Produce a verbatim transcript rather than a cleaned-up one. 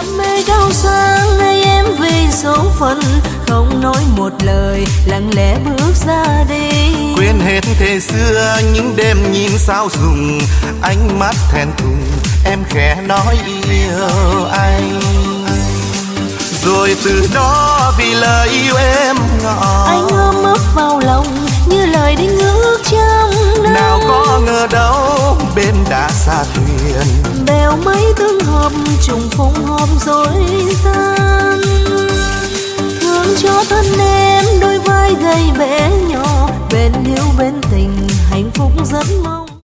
mê cao sang ngày em vì số phận không nói một lời, lặng lẽ bước ra đi. Quên hết thế xưa những đêm nhìn sao rụng, ánh mắt thẹn thùng em khẽ nói yêu anh. Rồi từ đó vì lời yêu em ngọt, anh ôm ấp vào lòng như lời đinh ước trăm năm. Nào có ngờ đâu bên đã xa thuyền, bèo mấy tương hợp trùng phùng hôm rồi tan. Thương cho thân em đôi vai gầy bé nhỏ, bên hiếu bên tình hạnh phúc rất mong.